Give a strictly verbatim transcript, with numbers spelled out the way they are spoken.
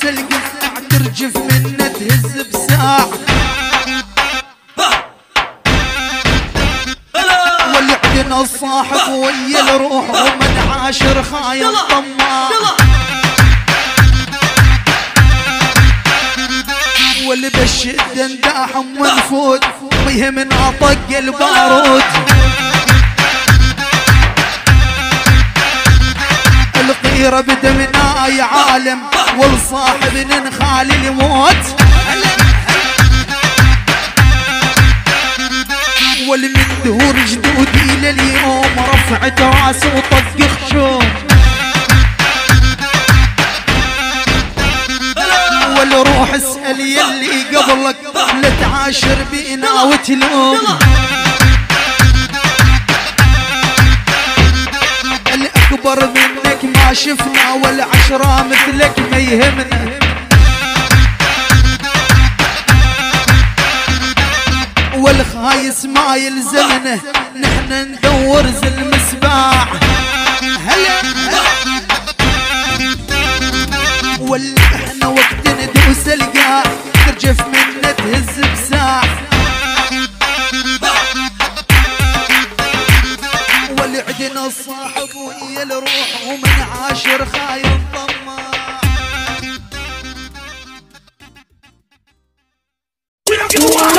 دوس القطع ترجف منه تهز بساع والعدنا الصاحب ويا الروح ومن عاشر خاين طماع واللي بالشدة نداحم ونفوت ويهمنا طق البارود القيرة بدمنا يا عالم والصاحب ننخالي الموت والمن دهور جدودي لليوم رفعت راسه وطق خشوم والروح اسأل يلي قبلك لا تعاشر بينا وتلوم الأكبر منك ما شفنا والعشرة مثلك ما يهمنا والخايس ما يلزمنا نحن ندور زي المسباع هلا ولا احنا وقت ندوس القاع ترجف منا تهز بساع والعدنا الصاحب ويا الروح ومن عاشر خاين طماع